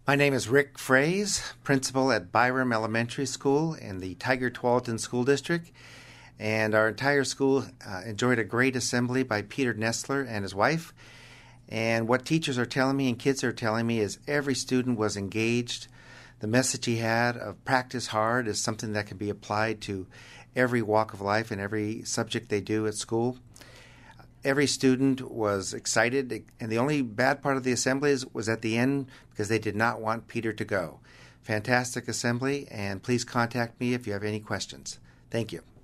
My name is Rick Fraze, principal at Byram Elementary School in the Tigard-Tualatin School District. And our entire school enjoyed a great assembly by Peter Nestler and his wife. And what teachers are telling me and kids are telling me is every student was engaged. The message he had of practice hard is something that can be applied to every walk of life and every subject they do at school. Every student was excited, and the only bad part of the assembly was at the end because they did not want Peter to go. Fantastic assembly, and please contact me if you have any questions. Thank you.